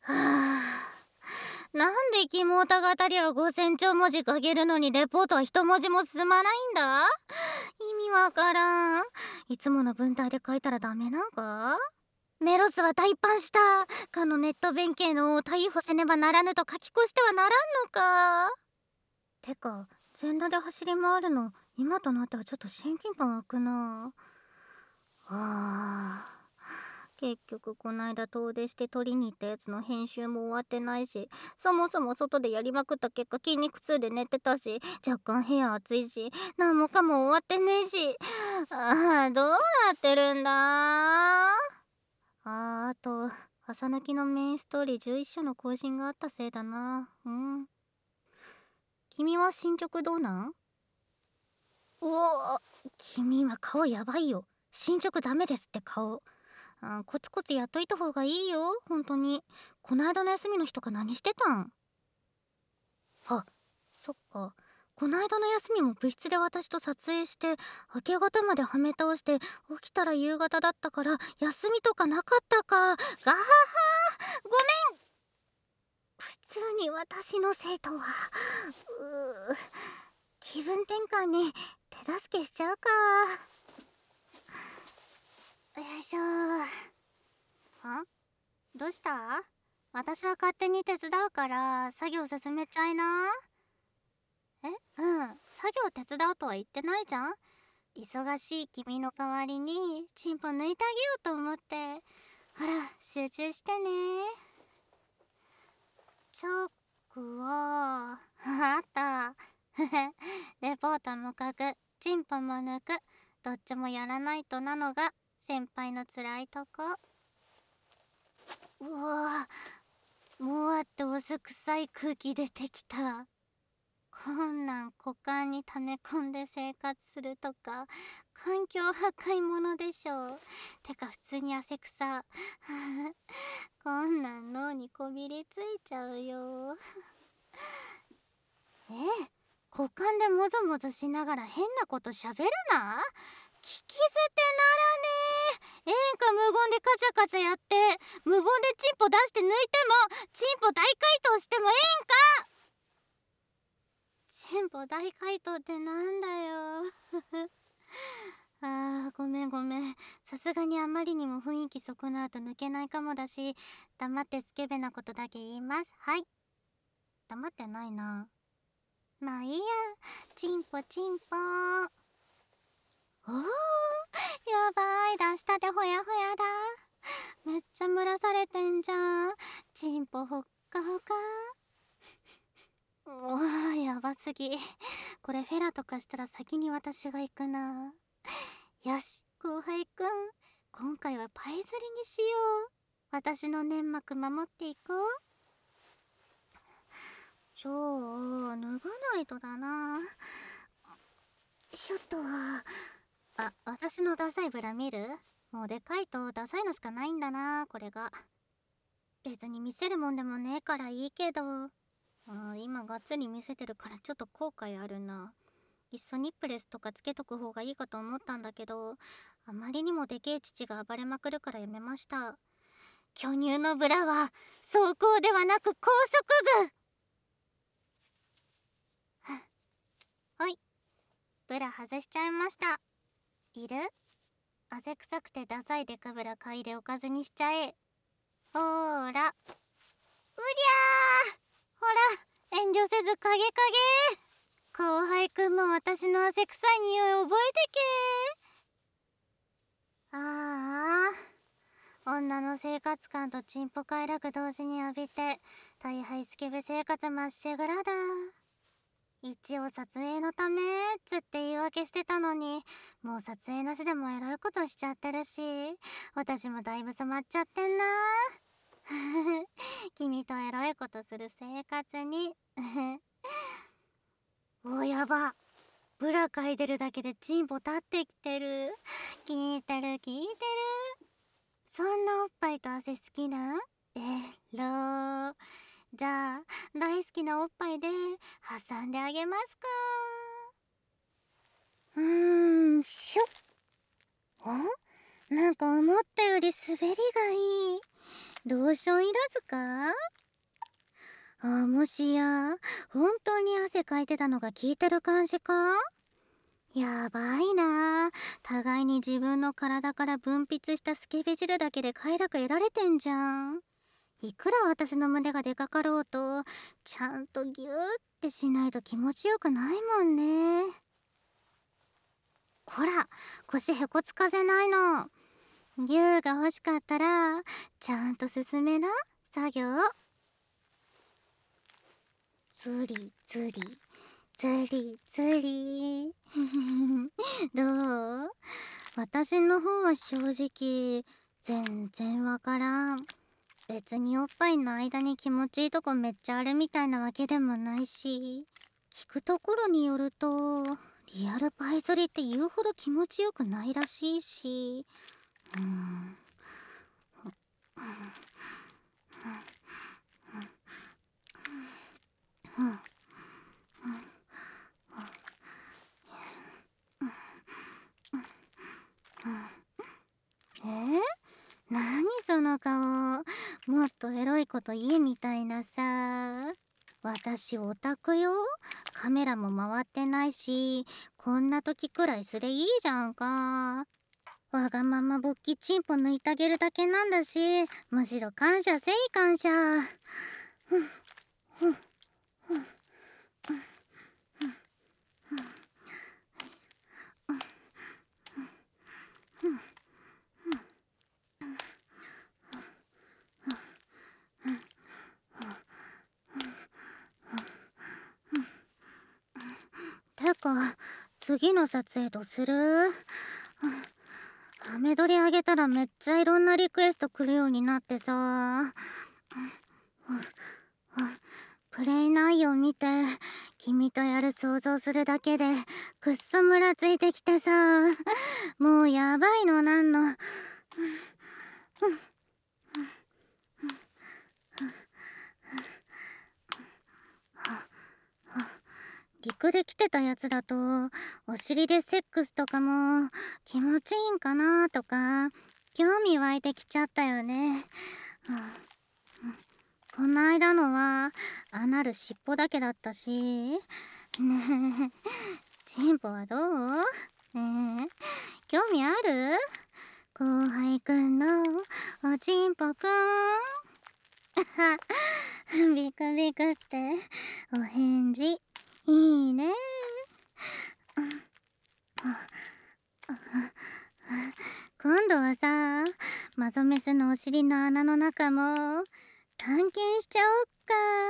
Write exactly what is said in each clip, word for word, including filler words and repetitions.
はあ、なんでキモータ語りはごせんちょう文字書けるのにレポートは一文字も進まないんだ。意味わからん。いつもの文体で書いたらダメなんか。メロスは大パンした。かのネット弁慶のを逮捕せねばならぬと書き越してはならんのか。てか全裸で走り回るの今となってはちょっと親近感湧くな。あー、結局こないだ遠出して撮りに行ったやつの編集も終わってないし、そもそも外でやりまくった結果筋肉痛で寝てたし、若干部屋暑いし、何もかも終わってねえし、あー、どうなってるんだ。あー、あと朝抜きのメインストーリーじゅういっ章の更新があったせいだな。うん。君は進捗どうなん？うお、君今顔やばいよ。進捗ダメですって顔。あ、コツコツやっといた方がいいよ、本当に。こないだの休みの日とか何してたん？あ、そっか。こないだの休みも部室で私と撮影して明け方まではめ倒して起きたら夕方だったから休みとかなかったか。ガハハ、ごめん。普通に私のせいとは。うー、気分転換に手助けしちゃうか。よいしょ。ん？どうした？私は勝手に手伝うから作業進めちゃいな。え、うん、作業手伝うとは言ってないじゃん。忙しい君の代わりにチンポ抜いてあげようと思って。ほら集中してね。チョークはあった。レポートも書く、チンポも抜く、どっちもやらないとなのが先輩の辛いとこ。うわぁ、もわってお酢臭い空気出てきた。こんなん股間に溜め込んで生活するとか環境破壊者でしょ。てか普通に汗臭。こんなん脳にこびりついちゃうよ。え、股間でもぞもぞしながら変なことしゃべるな。聞き捨てならねえ。ええんか無言でカチャカチャやって、無言でチンポ出して抜いてもチンポ大解凍してもええんか。チンポ大解凍ってなんだよ。あー、ごめんごめん。さすがにあまりにも雰囲気損なうと抜けないかもだし、黙ってスケベなことだけ言います。はい。黙ってないな。まあいいや。チンポチンポー。おー、やばい。出したてほやほやだ。めっちゃ蒸らされてんじゃん。チンポほっかほか。おー、やばすぎ。これフェラとかしたら先に私が行くな。よし、後輩くん。今回はパイ釣りにしよう。私の粘膜守っていこう。じゃあ、脱がないとだな。ちょっと。あ、私のダサいブラ見る？もうでかいとダサいのしかないんだな、これが。別に見せるもんでもねえからいいけど。あ、今がっつり見せてるからちょっと後悔あるな。いっそニップレスとかつけとく方がいいかと思ったんだけど、あまりにもでけえ父が暴れまくるからやめました。巨乳のブラは走行ではなく高速具。はい、ブラ外しちゃいました。いる？汗臭くてダサいデカブラ嗅いでおかずにしちゃえ。ほーら。うりゃー、ほら遠慮せず影影。後輩くんも私の汗臭い匂い覚えてけー。ああ、女の生活感とチンポ快楽同時に浴びて大敗スケベ生活まっしぐらだ。一応撮影のためつって言い訳してたのに、もう撮影なしでもエロいことしちゃってるし、私もだいぶ染まっちゃってんな。君とエロいことする生活に。お、やば。ブラ嗅いでるだけでチンポ立ってきてる。聞いてる聞いてる。そんなおっぱいと汗好きな？えろー。じゃあ大好きなおっぱいで挟んであげますか。うーん、しょ。ん？なんか思ったより滑りがいい。 ローションいらずか？あ、もしや本当に汗かいてたのが効いてる感じか？やばいな。互いに自分の体から分泌したスケベ汁だけで快楽得られてんじゃん。いくら私の胸がでかかろうと、ちゃんとギューってしないと気持ちよくないもんね。こら、腰へこつかせないの。ギューが欲しかったらちゃんと進めな、作業。つりつりつりつりどう？私の方は正直全然わからん。別におっぱいの間に気持ちいいとこめっちゃあるみたいなわけでもないし、聞くところによるとリアルパイソリって言うほど気持ちよくないらしいし、うーんえー、何その顔。もっとエロいこと言えみたいなさ。私オタクよ。カメラも回ってないし、こんな時くらい素でいいじゃんか。わがまま勃起チンポ抜いてあげるだけなんだし、むしろ感謝せい感謝。てか次の撮影どうする？ハメ撮りあげたらめっちゃいろんなリクエスト来るようになってさ。プレイ内容見て君とやる想像するだけでくっそムラついてきてさ、もうやばいのなんの。陸で来てたやつだとお尻でセックスとかも気持ちいいんかなとか興味湧いてきちゃったよね。こないだのはアナル尻尾だけだったしね。え、チンポはどう？ねえ、興味ある？後輩くんのおちんぽくんビクビクってお返事いいね。今度はさ、マゾメスのお尻の穴の中も探検しちゃおっか。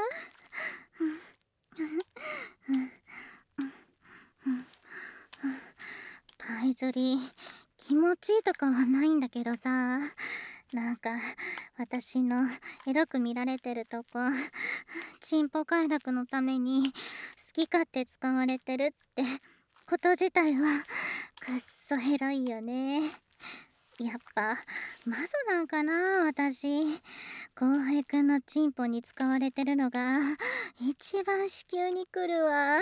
パイ釣り気持ちいいとかはないんだけどさ、なんか私のエロく見られてるとこチンポ快楽のために好き勝手使われてるってこと自体はくっそエロいよね。やっぱマゾなんかな私。後輩くんのチンポに使われてるのが一番子宮にくるわ。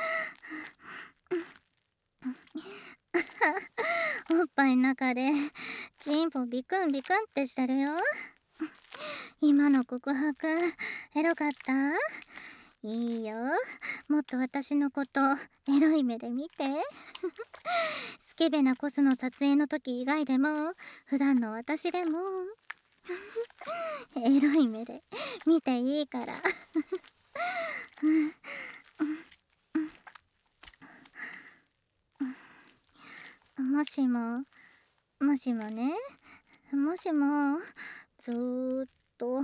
おっぱいの中でチンポビクンビクンってしてるよ。今の告白エロかった？いいよ、もっと私のことエロい目で見て。スケベなコスの撮影の時以外でも普段の私でもエロい目で見ていいから。もしももしもね、もしもずーっと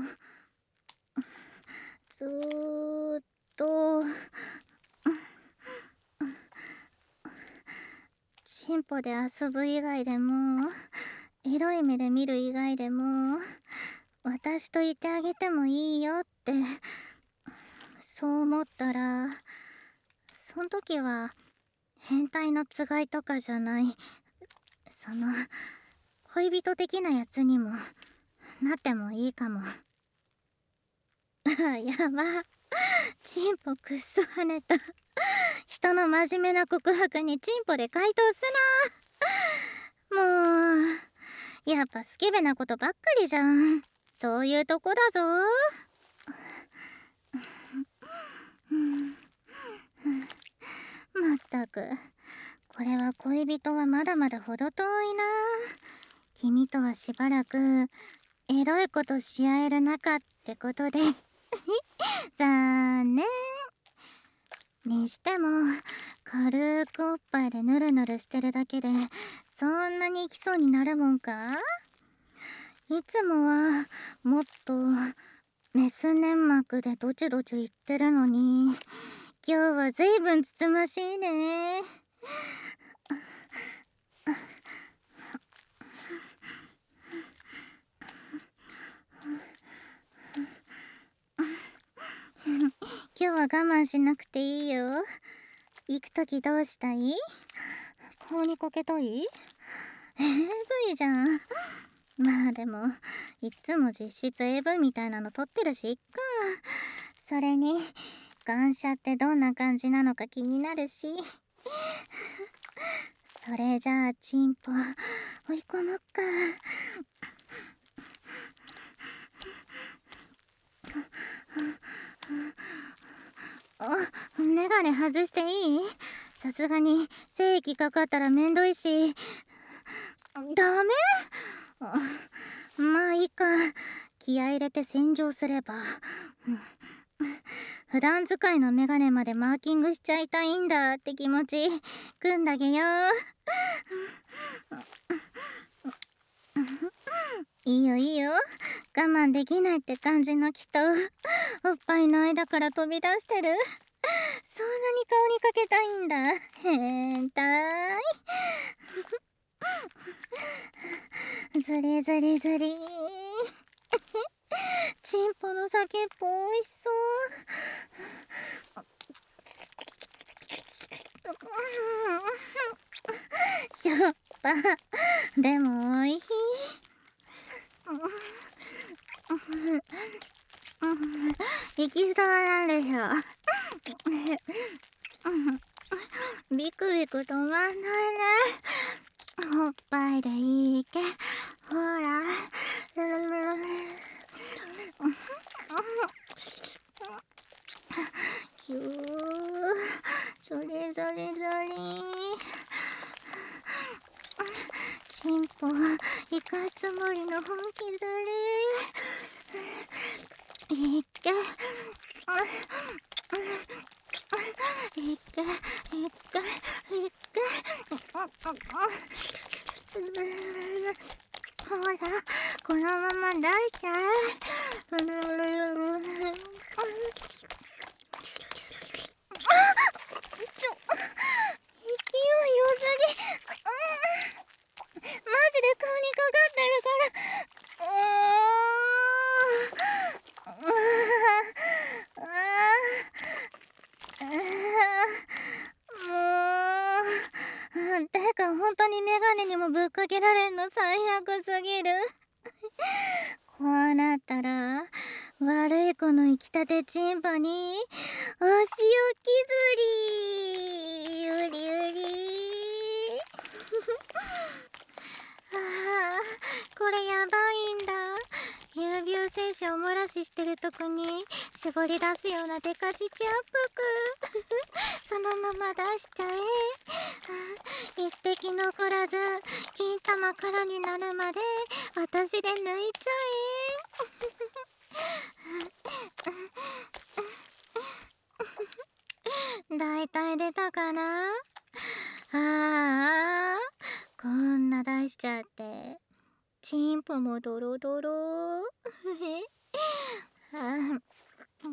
ずーっとチンポで遊ぶ以外でもエロい目で見る以外でも私といてあげてもいいよってそう思ったら、そん時は変態のつがいとかじゃない、その恋人的なやつにもなってもいいかも。やば、チンポくっそ跳ねた。人の真面目な告白にチンポで回答すな。もうやっぱスケベなことばっかりじゃん。 そういうとこだぞ。まったく、これは恋人はまだまだ程遠いな。君とはしばらくエロいことし合える仲ってことで残念。にしても軽くおっぱいでヌルヌルしてるだけでそんなにいきそうになるもんか？いつもはもっとメス粘膜でドチドチ言ってるのに、今日はずいぶんつつましいね。今日は我慢しなくていいよ。行くときどうしたい？顔にかけたい？ エーブイ じゃん。まあでもいっつも実質 エーブイ みたいなの撮ってるしいっか。それに感謝ってどんな感じなのか気になるしそれじゃあチンポ追い込もっか。あ、メガネ外していい？さすがに精液かかったらめんどいし。ダメ？まあいいか、気合入れて洗浄すれば。普段使いのメガネまでマーキングしちゃいたいんだって気持ちくんだげよ。いいよいいよ、我慢できないって感じの人、おっぱいの間から飛び出してる。そんなに顔にかけたいんだ。変態。ずりずりずりチンポの先っぽおいしそう。しょっぱでもおいしい。行きそうなんでしょ。ビクビク止まんないね。おっぱいでいいけ、ほら。キュー、それそれそれ。チンポ生かすつもりの本気ずり。いっけ。いっけいっけいっけ。ほら、このまま抱いて。ちょ、勢い良すぎ。マジで顔にかかってるから。うーん。ああ。もう。てか本当にメガネにもぶっかけられんの最悪すぎる。こうなったら悪い子の生きたてチンポにお仕置きずり。うりうり。ああ、これやばいんだ。有病精子を漏らししてるとこに絞り出すようなデカチチ圧迫。そのまま出しちゃえ。一滴残らず金玉空になるまで私で抜いちゃえ。大体出たかな。ああ、こんな出しちゃってチンポもドロドロ。あ、うん、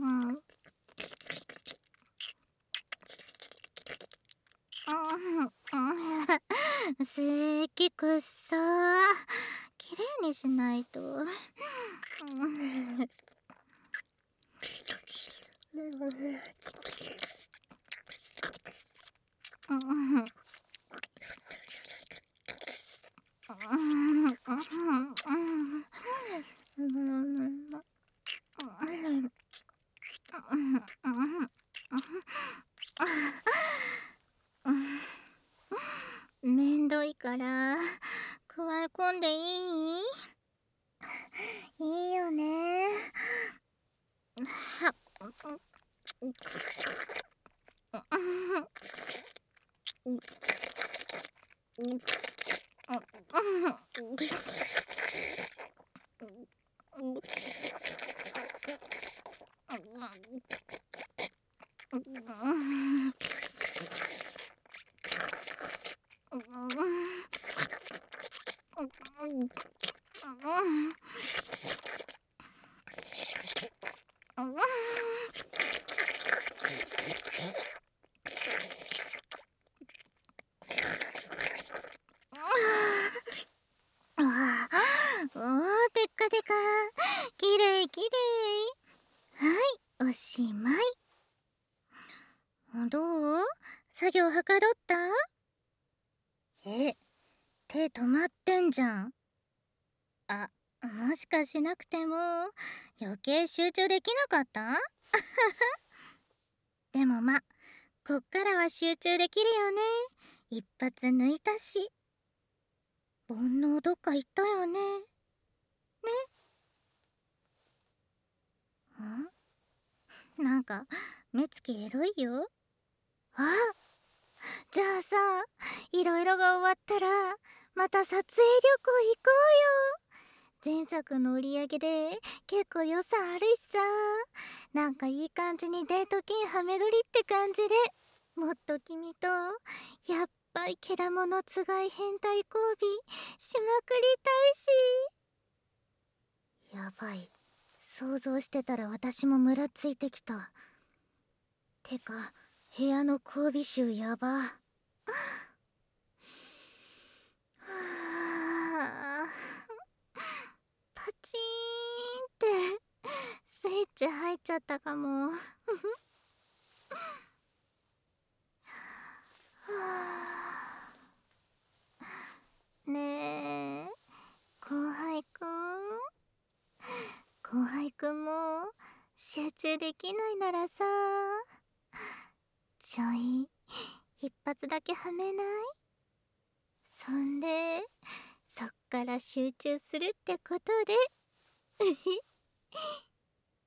せっきくっそきれいにしないと。めんどいから加え込んでいい？いいよね。 あーおー、でっかでか。きれいきれい。はい、おしまい。どう？作業はかどった？え、手止まってんじゃん。あ、もしかしなくても余計集中できなかった？でもま、こっからは集中できるよね。一発抜いたし。煩悩どっか行ったよね。ね。ん？なんか目つきエロいよ。あ、じゃあさ、いろいろが終わったらまた撮影旅行行こうよ。前作の売り上げで結構予算あるしさ、なんかいい感じにデート金はめ撮りって感じで、もっと君とやっぱりけだものつがい変態交尾しまくりたいし。やばい、想像してたら私もムラついてきた。てか部屋の交尾臭やば。はあ、パチーンってスイッチ入っちゃったかも。はあ、ねえ、後輩くん後輩くんも集中できないならさ、ちょい一発だけはめない？そんでそっから集中するってことで。